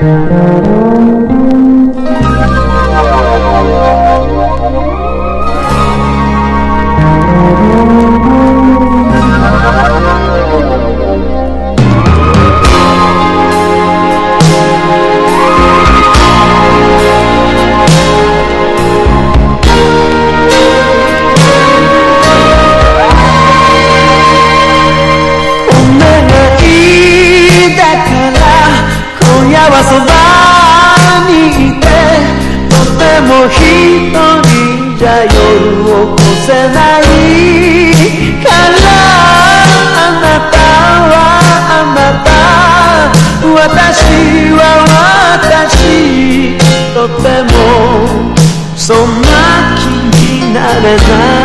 そばにいてとても一人じゃ夜を越せないからあなたはあなた私は私とてもそんな気になれない